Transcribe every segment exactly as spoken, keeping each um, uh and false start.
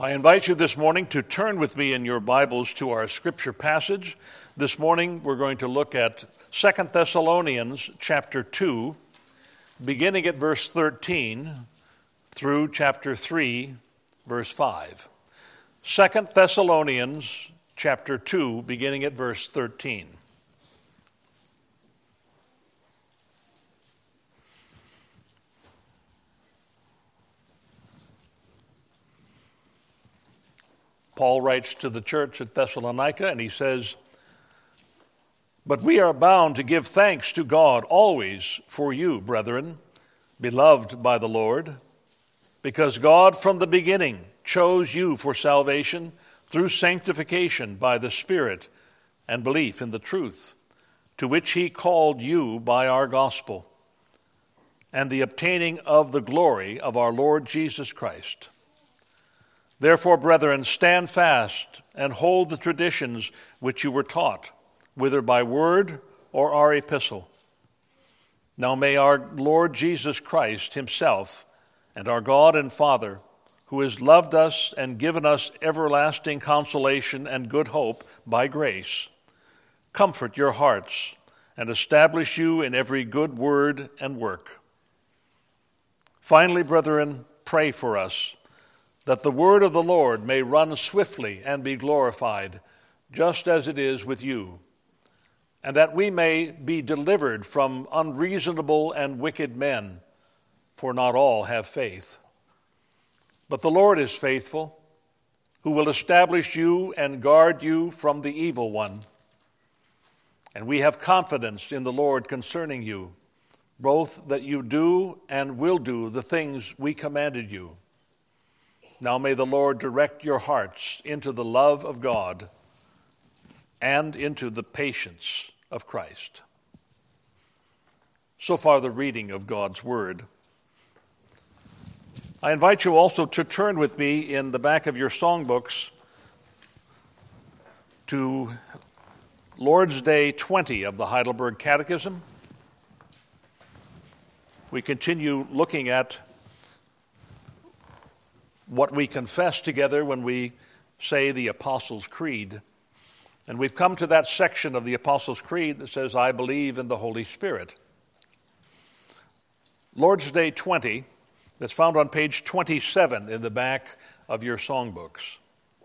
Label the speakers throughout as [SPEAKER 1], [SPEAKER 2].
[SPEAKER 1] I invite you this morning to turn with me in your Bibles to our scripture passage. This morning we're going to look at Second Thessalonians chapter two, beginning at verse thirteen through chapter three, verse five. Second Thessalonians chapter two, beginning at verse thirteen. Paul writes to the church at Thessalonica, and he says, "But we are bound to give thanks to God always for you, brethren, beloved by the Lord, because God from the beginning chose you for salvation through sanctification by the Spirit and belief in the truth, to which he called you by our gospel, and the obtaining of the glory of our Lord Jesus Christ. Therefore, brethren, stand fast and hold the traditions which you were taught, whether by word or our epistle. Now may our Lord Jesus Christ himself and our God and Father, who has loved us and given us everlasting consolation and good hope by grace, comfort your hearts and establish you in every good word and work. Finally, brethren, pray for us, that the word of the Lord may run swiftly and be glorified, just as it is with you, and that we may be delivered from unreasonable and wicked men, for not all have faith. But the Lord is faithful, who will establish you and guard you from the evil one. And we have confidence in the Lord concerning you, both that you do and will do the things we commanded you. Now may the Lord direct your hearts into the love of God and into the patience of Christ." So far, the reading of God's Word. I invite you also to turn with me in the back of your songbooks to Lord's Day twenty of the Heidelberg Catechism. We continue looking at what we confess together when we say the Apostles' Creed. And we've come to that section of the Apostles' Creed that says, "I believe in the Holy Spirit." Lord's Day twenty, that's found on page twenty-seven in the back of your songbooks.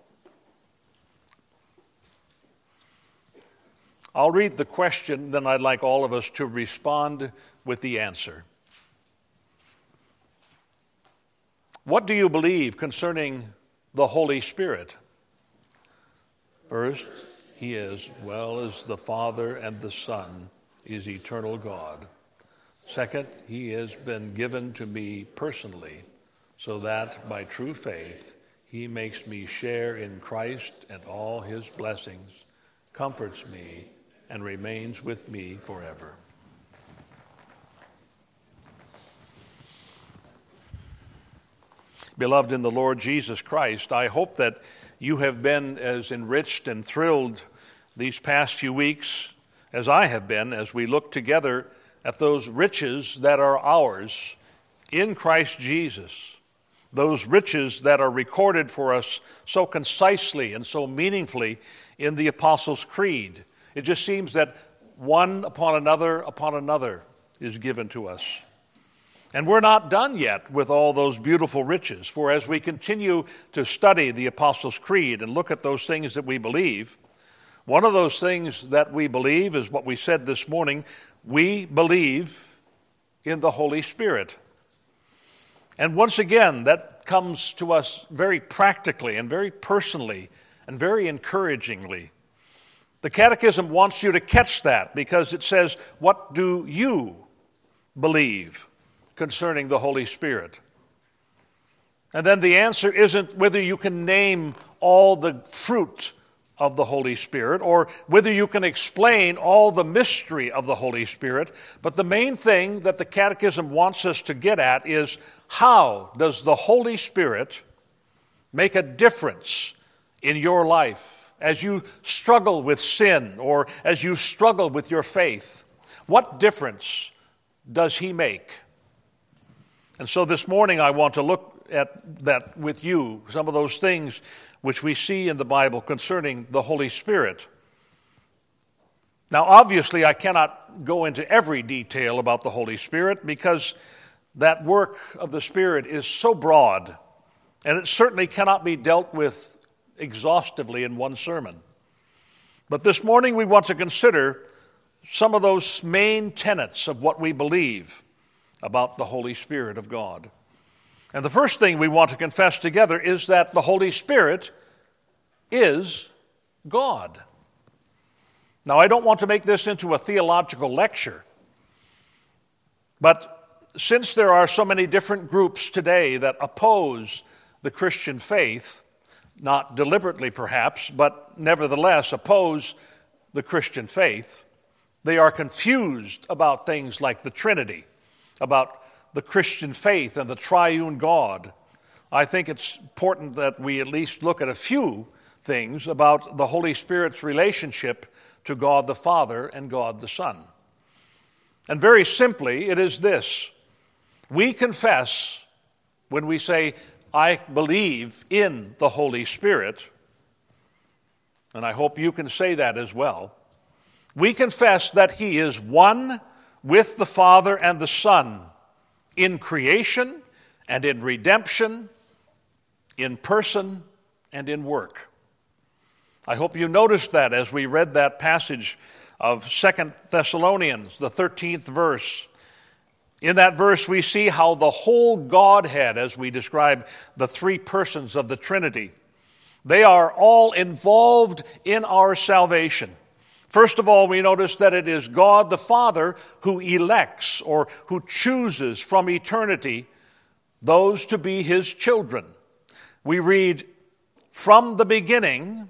[SPEAKER 1] I'll read the question, then I'd like all of us to respond with the answer. What do you believe concerning the Holy Spirit? First, he is, well as the Father and the Son is eternal God. Second, he has been given to me personally, so that by true faith he makes me share in Christ and all his blessings, comforts me, and remains with me forever. Beloved in the Lord Jesus Christ, I hope that you have been as enriched and thrilled these past few weeks as I have been as we look together at those riches that are ours in Christ Jesus, those riches that are recorded for us so concisely and so meaningfully in the Apostles' Creed. It just seems that one upon another upon another is given to us. And we're not done yet with all those beautiful riches, for as we continue to study the Apostles' Creed and look at those things that we believe, one of those things that we believe is what we said this morning: we believe in the Holy Spirit. And once again, that comes to us very practically and very personally and very encouragingly. The Catechism wants you to catch that because it says, what do you believe concerning the Holy Spirit? And then the answer isn't whether you can name all the fruit of the Holy Spirit or whether you can explain all the mystery of the Holy Spirit, but the main thing that the Catechism wants us to get at is, how does the Holy Spirit make a difference in your life as you struggle with sin or as you struggle with your faith? What difference does he make? And so this morning I want to look at that with you, some of those things which we see in the Bible concerning the Holy Spirit. Now, obviously, I cannot go into every detail about the Holy Spirit because that work of the Spirit is so broad, and it certainly cannot be dealt with exhaustively in one sermon. But this morning we want to consider some of those main tenets of what we believe about the Holy Spirit of God. And the first thing we want to confess together is that the Holy Spirit is God. Now, I don't want to make this into a theological lecture, but since there are so many different groups today that oppose the Christian faith, not deliberately perhaps, but nevertheless oppose the Christian faith, they are confused about things like the Trinity, about the Christian faith and the triune God. I think it's important that we at least look at a few things about the Holy Spirit's relationship to God the Father and God the Son. And very simply, it is this. We confess when we say, I believe in the Holy Spirit, and I hope you can say that as well. We confess that He is one with the Father and the Son in creation and in redemption, in person and in work. I hope you noticed that as we read that passage of Second Thessalonians, the thirteenth verse. In that verse, we see how the whole Godhead, as we describe the three persons of the Trinity, they are all involved in our salvation. First of all, we notice that it is God the Father who elects or who chooses from eternity those to be His children. We read, from the beginning,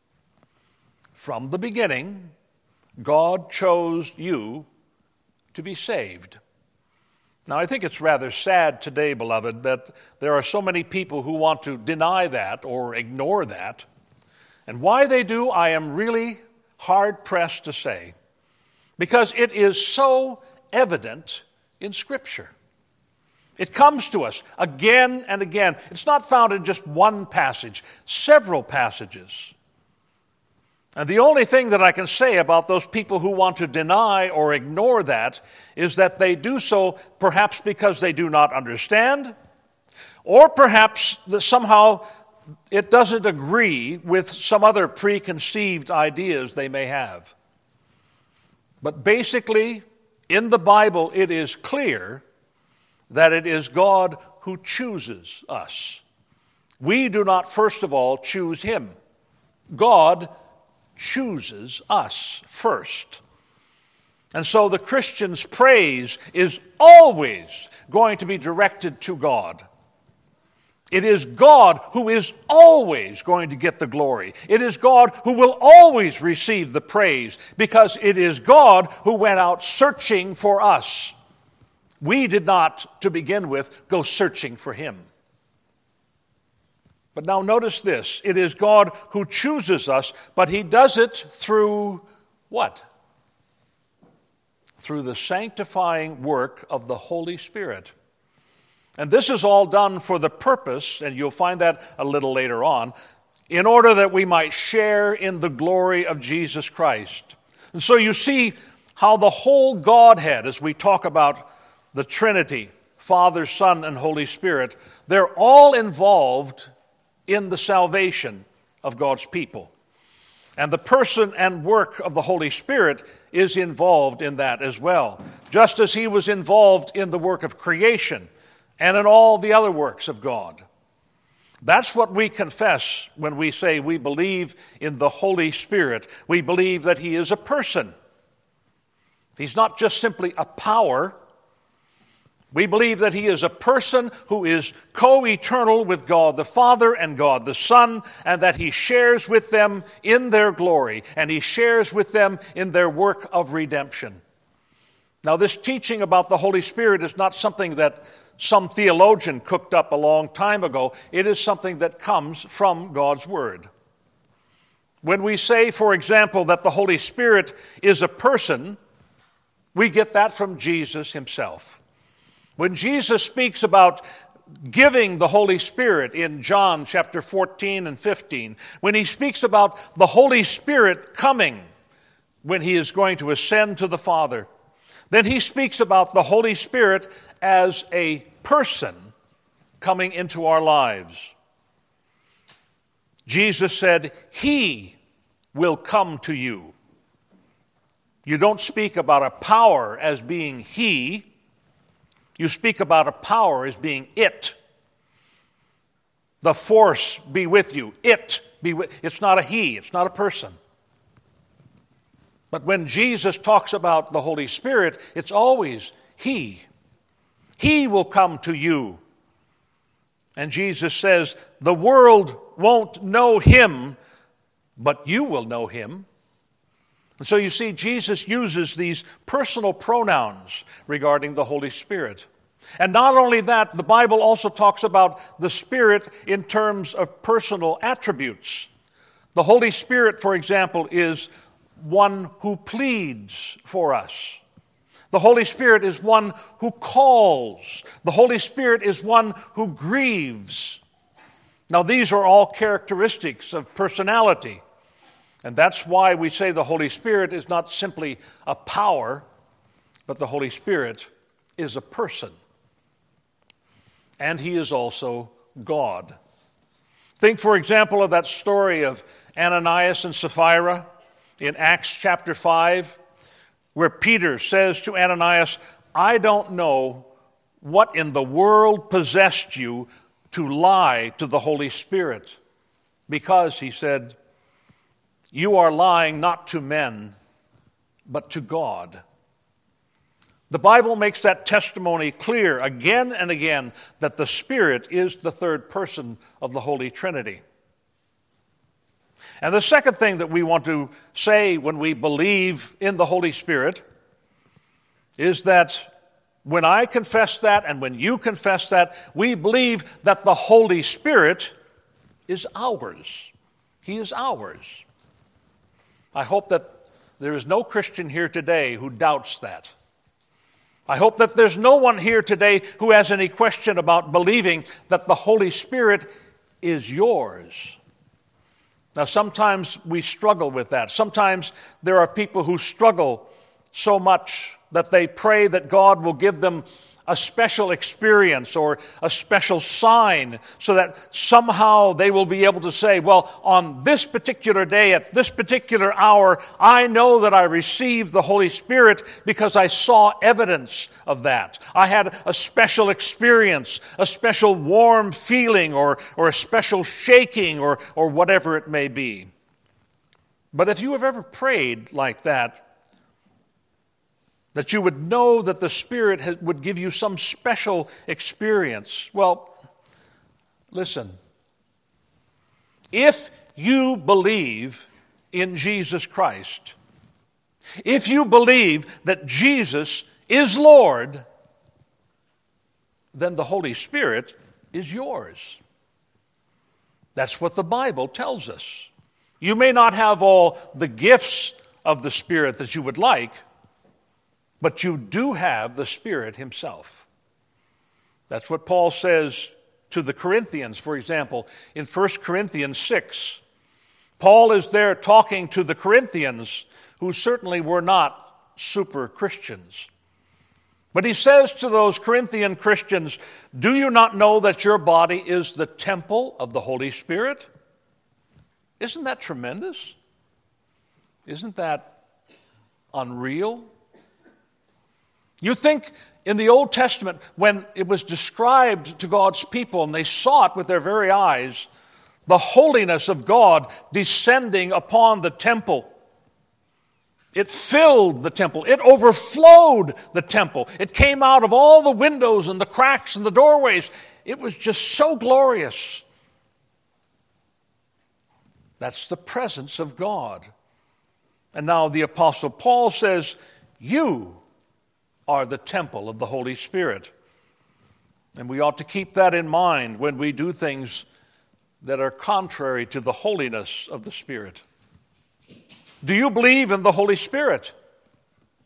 [SPEAKER 1] from the beginning, God chose you to be saved. Now, I think it's rather sad today, beloved, that there are so many people who want to deny that or ignore that. And why they do, I am really hard-pressed to say, because it is so evident in Scripture. It comes to us again and again. It's not found in just one passage, several passages. And the only thing that I can say about those people who want to deny or ignore that is that they do so perhaps because they do not understand, or perhaps that somehow it doesn't agree with some other preconceived ideas they may have. But basically, in the Bible, it is clear that it is God who chooses us. We do not, first of all, choose Him. God chooses us first. And so the Christian's praise is always going to be directed to God. It is God who is always going to get the glory. It is God who will always receive the praise because it is God who went out searching for us. We did not, to begin with, go searching for Him. But now notice this. It is God who chooses us, but He does it through what? Through the sanctifying work of the Holy Spirit. And this is all done for the purpose, and you'll find that a little later on, in order that we might share in the glory of Jesus Christ. And so you see how the whole Godhead, as we talk about the Trinity, Father, Son, and Holy Spirit, they're all involved in the salvation of God's people. And the person and work of the Holy Spirit is involved in that as well, just as He was involved in the work of creation and in all the other works of God. That's what we confess when we say we believe in the Holy Spirit. We believe that He is a person. He's not just simply a power. We believe that He is a person who is co-eternal with God the Father and God the Son, and that He shares with them in their glory, and He shares with them in their work of redemption. Now, this teaching about the Holy Spirit is not something that some theologian cooked up a long time ago. It is something that comes from God's Word. When we say, for example, that the Holy Spirit is a person, we get that from Jesus Himself. When Jesus speaks about giving the Holy Spirit in John chapter fourteen and fifteen, when he speaks about the Holy Spirit coming when he is going to ascend to the Father, then he speaks about the Holy Spirit as a person coming into our lives. Jesus said, "He will come to you." You don't speak about a power as being he. You speak about a power as being it. The force be with you. It be with. It's not a he. It's not a person. But when Jesus talks about the Holy Spirit, it's always he. He will come to you. And Jesus says, the world won't know him, but you will know him. And so you see, Jesus uses these personal pronouns regarding the Holy Spirit. And not only that, the Bible also talks about the Spirit in terms of personal attributes. The Holy Spirit, for example, is one who pleads for us. The Holy Spirit is one who calls. The Holy Spirit is one who grieves. Now, these are all characteristics of personality. And that's why we say the Holy Spirit is not simply a power, but the Holy Spirit is a person. And he is also God. Think, for example, of that story of Ananias and Sapphira in Acts chapter five, where Peter says to Ananias, "I don't know what in the world possessed you to lie to the Holy Spirit, because," he said, "you are lying not to men, but to God." The Bible makes that testimony clear again and again that the Spirit is the third person of the Holy Trinity. And the second thing that we want to say when we believe in the Holy Spirit is that when I confess that and when you confess that, we believe that the Holy Spirit is ours. He is ours. I hope that there is no Christian here today who doubts that. I hope that there's no one here today who has any question about believing that the Holy Spirit is yours. Now, sometimes we struggle with that. Sometimes there are people who struggle so much that they pray that God will give them a special experience or a special sign so that somehow they will be able to say, well, on this particular day, at this particular hour, I know that I received the Holy Spirit because I saw evidence of that. I had a special experience, a special warm feeling or, or a special shaking or, or whatever it may be. But if you have ever prayed like that, that you would know that the Spirit would give you some special experience. Well, listen. If you believe in Jesus Christ, if you believe that Jesus is Lord, then the Holy Spirit is yours. That's what the Bible tells us. You may not have all the gifts of the Spirit that you would like, but you do have the Spirit himself. That's what Paul says to the Corinthians, for example, in First Corinthians six. Paul is there talking to the Corinthians, who certainly were not super Christians. But he says to those Corinthian Christians, "Do you not know that your body is the temple of the Holy Spirit?" Isn't that tremendous? Isn't that unreal? You think in the Old Testament, when it was described to God's people and they saw it with their very eyes, the holiness of God descending upon the temple. It filled the temple. It overflowed the temple. It came out of all the windows and the cracks and the doorways. It was just so glorious. That's the presence of God. And now the Apostle Paul says, you are the temple of the Holy Spirit. And we ought to keep that in mind when we do things that are contrary to the holiness of the Spirit. Do you believe in the Holy Spirit?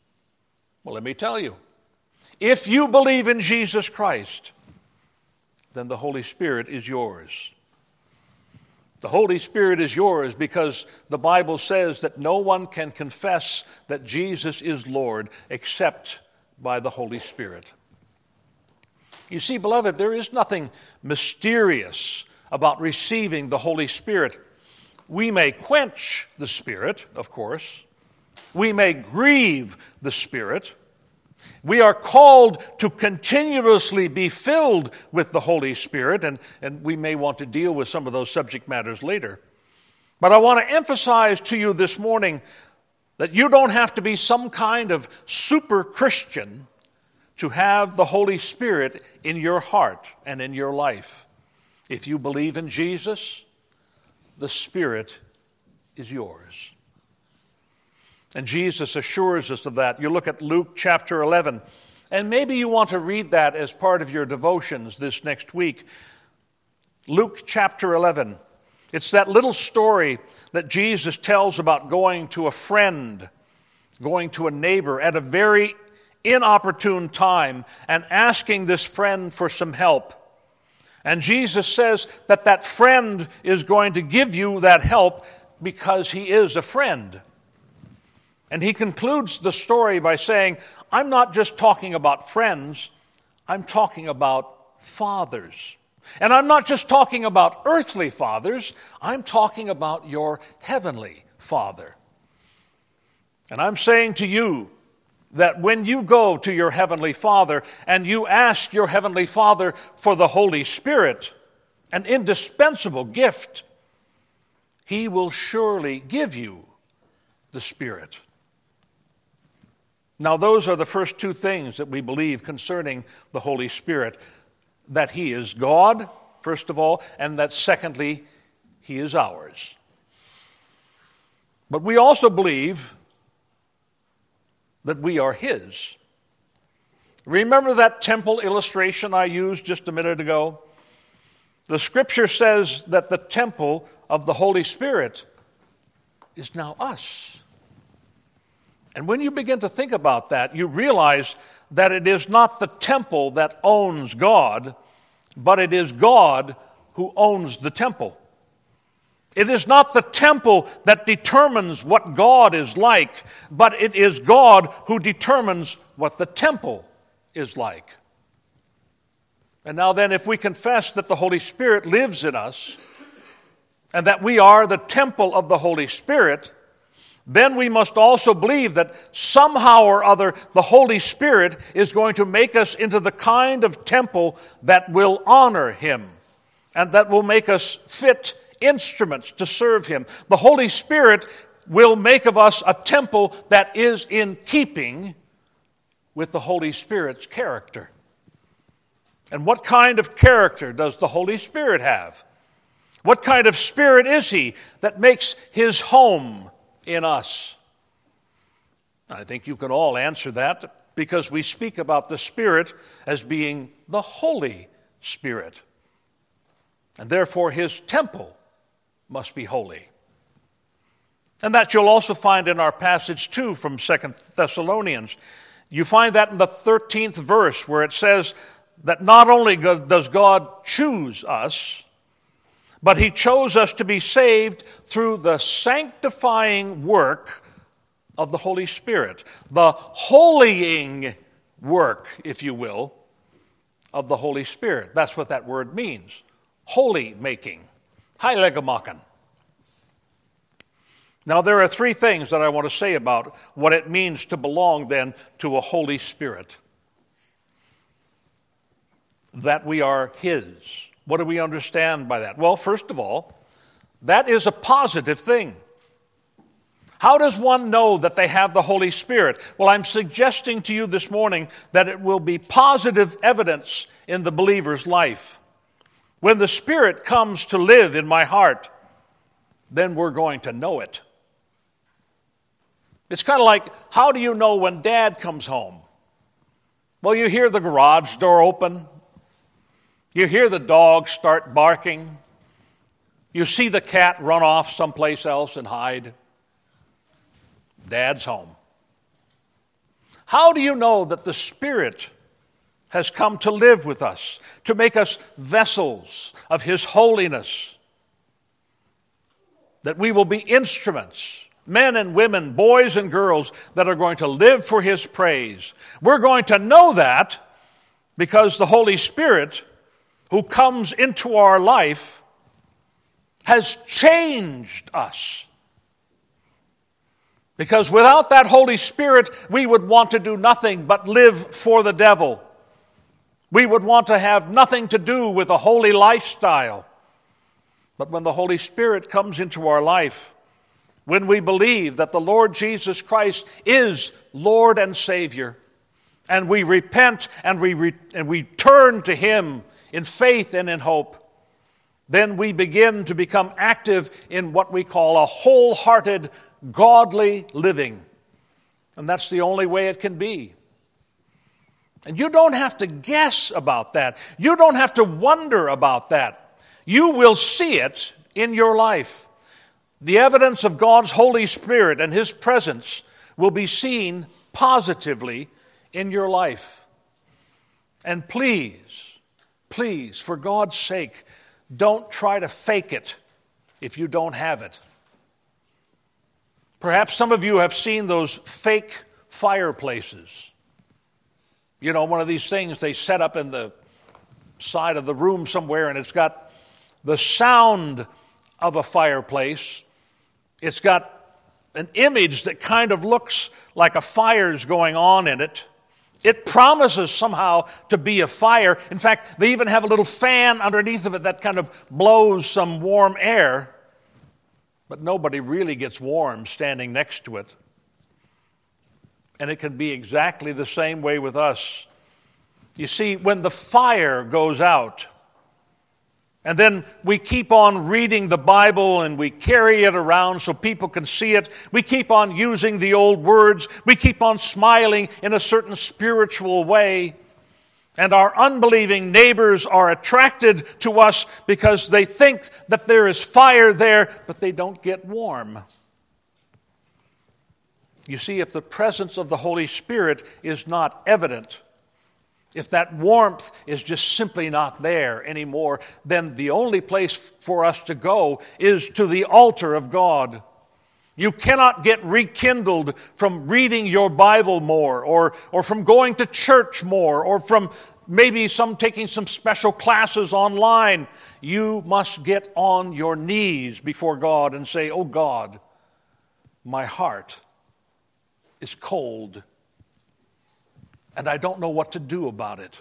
[SPEAKER 1] Well, let me tell you. If you believe in Jesus Christ, then the Holy Spirit is yours. The Holy Spirit is yours because the Bible says that no one can confess that Jesus is Lord except by the Holy Spirit. You see, beloved, there is nothing mysterious about receiving the Holy Spirit. We may quench the Spirit, of course. We may grieve the Spirit. We are called to continuously be filled with the Holy Spirit, and, and we may want to deal with some of those subject matters later. But I want to emphasize to you this morning that you don't have to be some kind of super Christian to have the Holy Spirit in your heart and in your life. If you believe in Jesus, the Spirit is yours. And Jesus assures us of that. You look at Luke chapter eleven, and maybe you want to read that as part of your devotions this next week. Luke chapter eleven. It's that little story that Jesus tells about going to a friend, going to a neighbor at a very inopportune time and asking this friend for some help. And Jesus says that that friend is going to give you that help because he is a friend. And he concludes the story by saying, I'm not just talking about friends, I'm talking about fathers. And I'm not just talking about earthly fathers, I'm talking about your heavenly Father. And I'm saying to you that when you go to your heavenly Father and you ask your heavenly Father for the Holy Spirit, an indispensable gift, he will surely give you the Spirit. Now, those are the first two things that we believe concerning the Holy Spirit, that he is God, first of all, and that secondly, he is ours. But we also believe that we are his. Remember that temple illustration I used just a minute ago? The Scripture says that the temple of the Holy Spirit is now us. And when you begin to think about that, you realize that it is not the temple that owns God, but it is God who owns the temple. It is not the temple that determines what God is like, but it is God who determines what the temple is like. And now then, if we confess that the Holy Spirit lives in us, and that we are the temple of the Holy Spirit, then we must also believe that somehow or other the Holy Spirit is going to make us into the kind of temple that will honor him and that will make us fit instruments to serve him. The Holy Spirit will make of us a temple that is in keeping with the Holy Spirit's character. And what kind of character does the Holy Spirit have? What kind of spirit is he that makes his home in us? I think you can all answer that because we speak about the Spirit as being the Holy Spirit. And therefore his temple must be holy. And that you'll also find in our passage too from Second Thessalonians. You find that in the thirteenth verse where it says that not only does God choose us, but he chose us to be saved through the sanctifying work of the Holy Spirit, the holying work, if you will, of the Holy Spirit. That's what that word means, holy making, heilige machen. Now, there are three things that I want to say about what it means to belong then to a Holy Spirit. That we are his. What do we understand by that? Well, first of all, that is a positive thing. How does one know that they have the Holy Spirit? Well, I'm suggesting to you this morning that it will be positive evidence in the believer's life. When the Spirit comes to live in my heart, then we're going to know it. It's kind of like, how do you know when Dad comes home? Well, you hear the garage door open. You hear the dog start barking. You see the cat run off someplace else and hide. Dad's home. How do you know that the Spirit has come to live with us, to make us vessels of His holiness, that we will be instruments, men and women, boys and girls, that are going to live for His praise. We're going to know that because the Holy Spirit, who comes into our life, has changed us. Because without that Holy Spirit, we would want to do nothing but live for the devil. We would want to have nothing to do with a holy lifestyle. But when the Holy Spirit comes into our life, when we believe that the Lord Jesus Christ is Lord and Savior, and we repent and we re- and we turn to Him in faith and in hope, then we begin to become active in what we call a wholehearted, godly living. And that's the only way it can be. And you don't have to guess about that. You don't have to wonder about that. You will see it in your life. The evidence of God's Holy Spirit and His presence will be seen positively in your life. And please, please, for God's sake, don't try to fake it if you don't have it. Perhaps some of you have seen those fake fireplaces. You know, one of these things they set up in the side of the room somewhere, and it's got the sound of a fireplace. It's got an image that kind of looks like a fire's going on in it. It promises somehow to be a fire. In fact, they even have a little fan underneath of it that kind of blows some warm air. But nobody really gets warm standing next to it. And it can be exactly the same way with us. You see, when the fire goes out, and then we keep on reading the Bible and we carry it around so people can see it. We keep on using the old words. We keep on smiling in a certain spiritual way. And our unbelieving neighbors are attracted to us because they think that there is fire there, but they don't get warm. You see, if the presence of the Holy Spirit is not evident, if that warmth is just simply not there anymore, then the only place for us to go is to the altar of God. You cannot get rekindled from reading your Bible more, or, or from going to church more, or from maybe some taking some special classes online. You must get on your knees before God and say, "Oh God, my heart is cold, and I don't know what to do about it."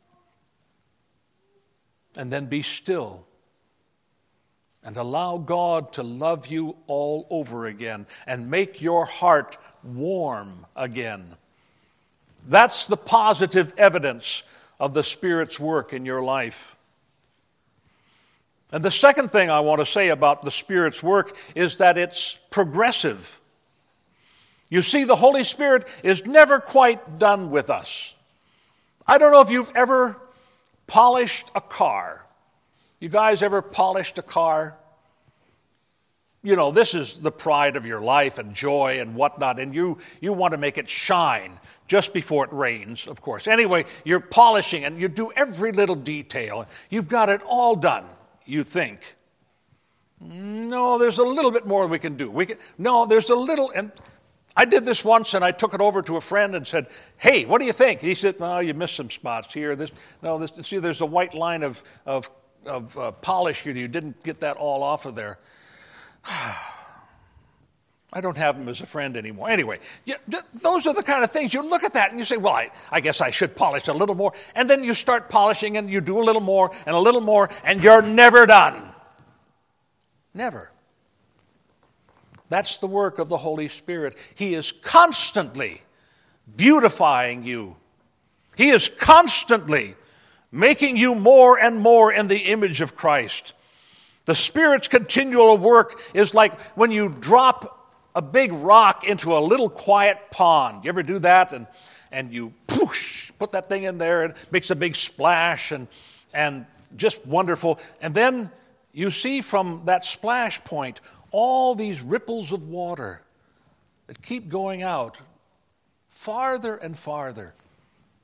[SPEAKER 1] And then be still and allow God to love you all over again and make your heart warm again. That's the positive evidence of the Spirit's work in your life. And the second thing I want to say about the Spirit's work is that it's progressive. You see, the Holy Spirit is never quite done with us. I don't know if you've ever polished a car. You guys ever polished a car? You know, this is the pride of your life and joy and whatnot, and you, you want to make it shine just before it rains, of course. Anyway, you're polishing and you do every little detail. You've got it all done, you think. No, there's a little bit more we can do. We can, no, there's a little... and. I did this once, and I took it over to a friend and said, "Hey, what do you think?" He said, "Oh, you missed some spots here. This, no, this. See, there's a white line of of, of uh, polish here. You didn't get that all off of there." I don't have him as a friend anymore. Anyway, yeah, th- those are the kind of things you look at that and you say, "Well, I, I guess I should polish a little more." And then you start polishing, and you do a little more and a little more, and you're never done. Never. That's the work of the Holy Spirit. He is constantly beautifying you. He is constantly making you more and more in the image of Christ. The Spirit's continual work is like when you drop a big rock into a little quiet pond. You ever do that? And and you poosh, put that thing in there, and it makes a big splash, and and just wonderful. And then you see from that splash point all these ripples of water that keep going out farther and farther.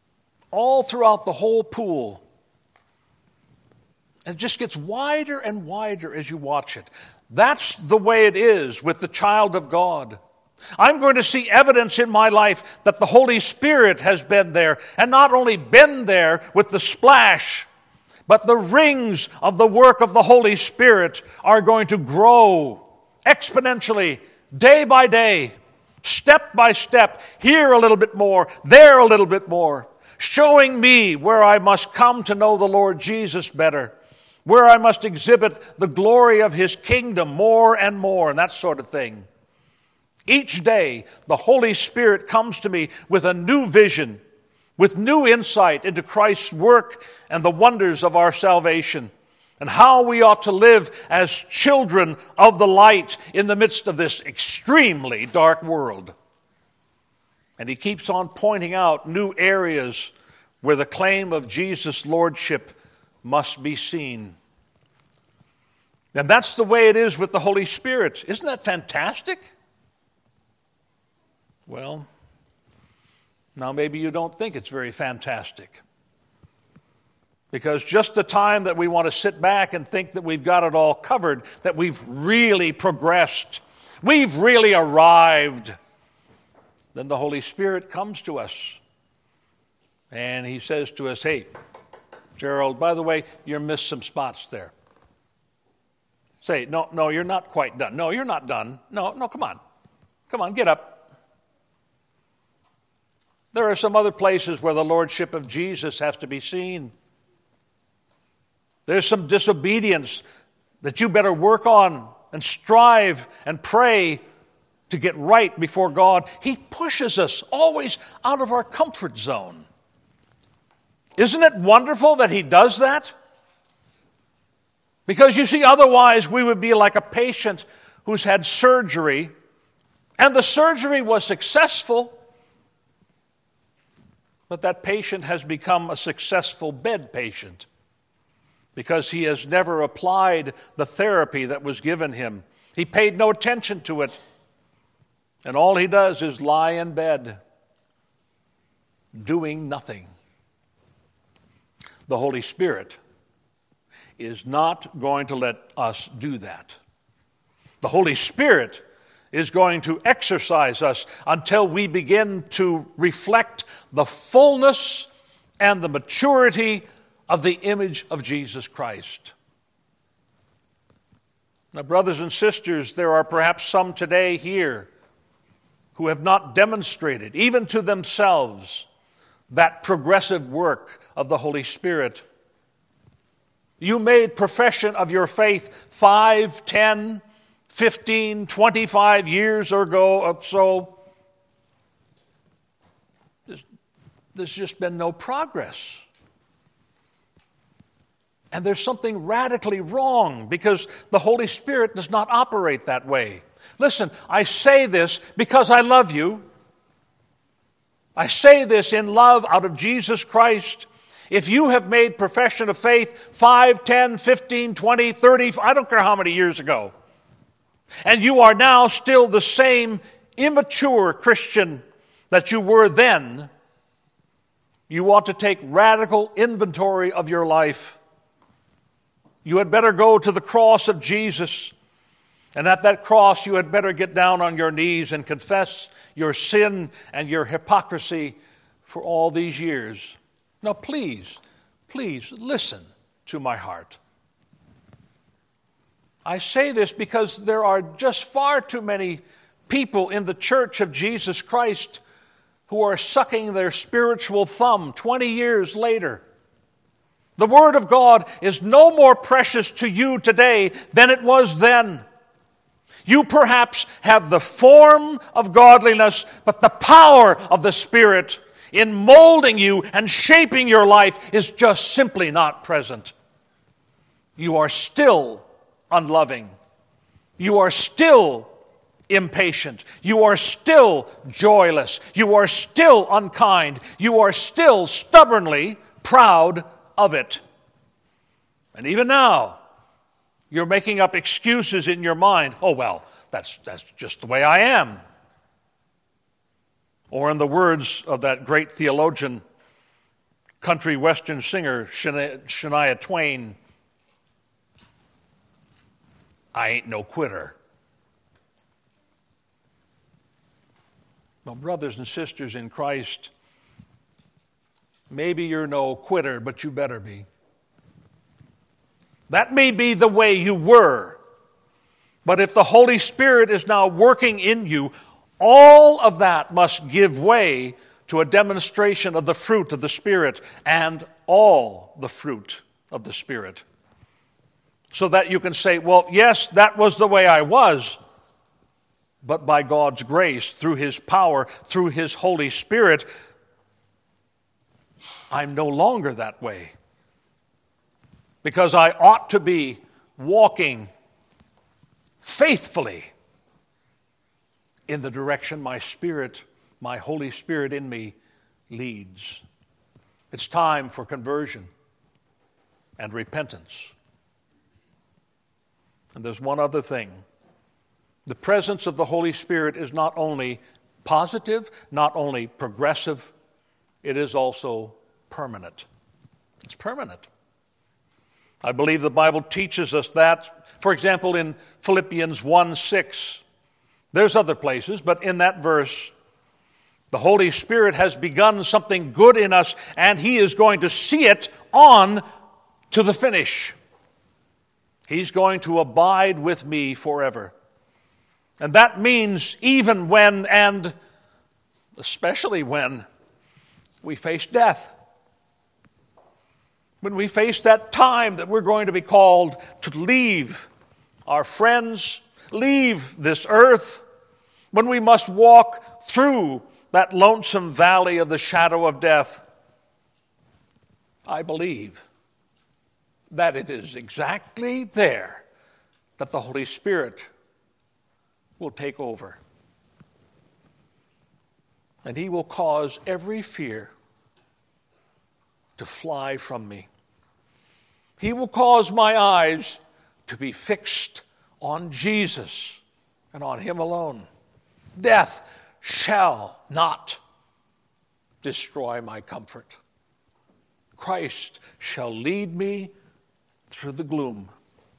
[SPEAKER 1] all throughout the whole pool. And it just gets wider and wider as you watch it. That's the way it is with the child of God. I'm going to see evidence in my life that the Holy Spirit has been there, and not only been there with the splash, but the rings of the work of the Holy Spirit are going to grow exponentially, day by day, step by step, here a little bit more, there a little bit more, showing me where I must come to know the Lord Jesus better, where I must exhibit the glory of His kingdom more and more, and that sort of thing. Each day, the Holy Spirit comes to me with a new vision, with new insight into Christ's work and the wonders of our salvation, and how we ought to live as children of the light in the midst of this extremely dark world. And He keeps on pointing out new areas where the claim of Jesus' lordship must be seen. And that's the way it is with the Holy Spirit. Isn't that fantastic? Well, now maybe you don't think it's very fantastic. Because just the time that we want to sit back and think that we've got it all covered, that we've really progressed, we've really arrived, then the Holy Spirit comes to us. And He says to us, hey, Gerald, by the way, you missed some spots there. Say, no, no, you're not quite done. No, you're not done. No, no, come on. Come on, get up. There are some other places where the lordship of Jesus has to be seen. There's some disobedience that you better work on and strive and pray to get right before God. He pushes us always out of our comfort zone. Isn't it wonderful that He does that? Because you see, otherwise we would be like a patient who's had surgery, and the surgery was successful, but that patient has become a successful bed patient because he has never applied the therapy that was given him. He paid no attention to it, and all he does is lie in bed, doing nothing. The Holy Spirit is not going to let us do that. The Holy Spirit is going to exercise us until we begin to reflect the fullness and the maturity of the image of Jesus Christ. Now, brothers and sisters, there are perhaps some today here who have not demonstrated, even to themselves, that progressive work of the Holy Spirit. You made profession of your faith five, ten, fifteen, twenty-five years ago or so. There's, there's just been no progress. And there's something radically wrong because the Holy Spirit does not operate that way. Listen, I say this because I love you. I say this in love out of Jesus Christ. If you have made profession of faith five, ten, fifteen, twenty, thirty, I don't care how many years ago, and you are now still the same immature Christian that you were then, you ought to take radical inventory of your life. You had better go to the cross of Jesus, and at that cross you had better get down on your knees and confess your sin and your hypocrisy for all these years. Now please, please listen to my heart. I say this because there are just far too many people in the church of Jesus Christ who are sucking their spiritual thumb twenty years later. The Word of God is no more precious to you today than it was then. You perhaps have the form of godliness, but the power of the Spirit in molding you and shaping your life is just simply not present. You are still unloving. You are still impatient. You are still joyless. You are still unkind. You are still stubbornly proud of it. And even now, you're making up excuses in your mind. Oh, well, that's, that's just the way I am. Or in the words of that great theologian, country western singer Shania, Shania Twain, I ain't no quitter. Well, brothers and sisters in Christ, maybe you're no quitter, but you better be. That may be the way you were, but if the Holy Spirit is now working in you, all of that must give way to a demonstration of the fruit of the Spirit and all the fruit of the Spirit. So that you can say, well, yes, that was the way I was, but by God's grace, through His power, through His Holy Spirit, I'm no longer that way. Because I ought to be walking faithfully in the direction my Spirit, my Holy Spirit in me leads. It's time for conversion and repentance. And there's one other thing. The presence of the Holy Spirit is not only positive, not only progressive, it is also permanent. It's permanent. I believe the Bible teaches us that. For example, in Philippians one six, there's other places, but in that verse, the Holy Spirit has begun something good in us, and He is going to see it on to the finish. He's going to abide with me forever. And that means even when, and especially when, we face death. When we face that time that we're going to be called to leave our friends, leave this earth, when we must walk through that lonesome valley of the shadow of death, I believe that it is exactly there that the Holy Spirit will take over. And He will cause every fear to fly from me. He will cause my eyes to be fixed on Jesus and on Him alone. Death shall not destroy my comfort. Christ shall lead me through the gloom.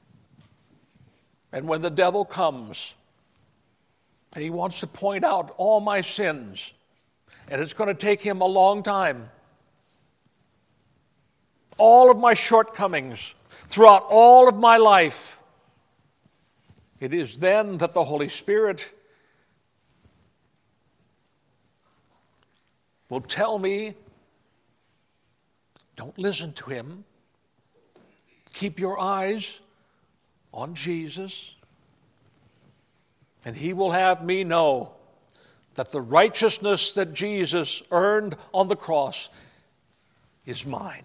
[SPEAKER 1] And when the devil comes and he wants to point out all my sins, and it's going to take him a long time, all of my shortcomings throughout all of my life, it is then that the Holy Spirit will tell me, don't listen to him. Keep your eyes on Jesus. And He will have me know that the righteousness that Jesus earned on the cross is mine.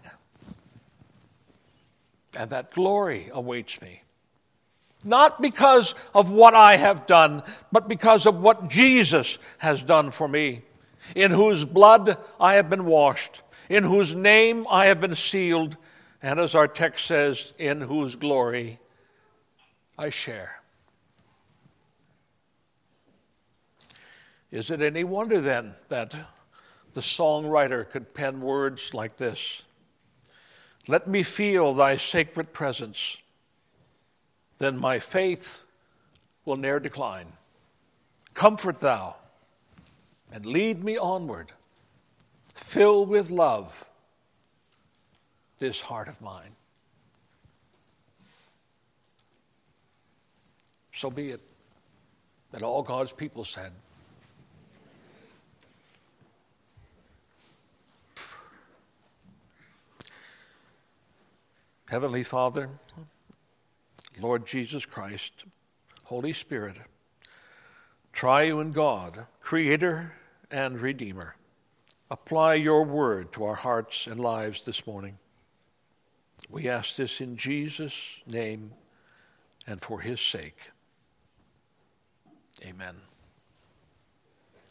[SPEAKER 1] And that glory awaits me. Not because of what I have done, but because of what Jesus has done for me, in whose blood I have been washed, in whose name I have been sealed, and as our text says, in whose glory I share. Is it any wonder then that the songwriter could pen words like this? Let me feel Thy sacred presence, then my faith will ne'er decline. Comfort Thou and lead me onward. Fill with love this heart of mine. So be it. That all God's people said. Heavenly Father, Lord Jesus Christ, Holy Spirit, Triune God, Creator and Redeemer, apply Your word to our hearts and lives this morning. We ask this in Jesus' name and for His sake. Amen.